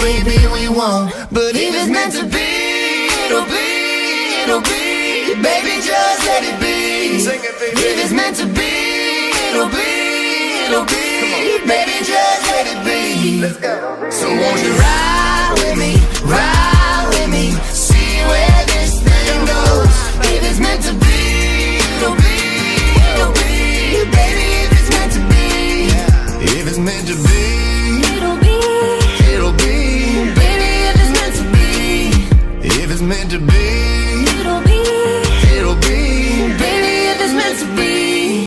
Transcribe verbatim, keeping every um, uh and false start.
maybe we won't. But if it's meant to be, it'll be, it'll be. Baby, just let it be. If it's meant to be, it'll be, it'll be. Baby, just let it be. So won't you ride with me, ride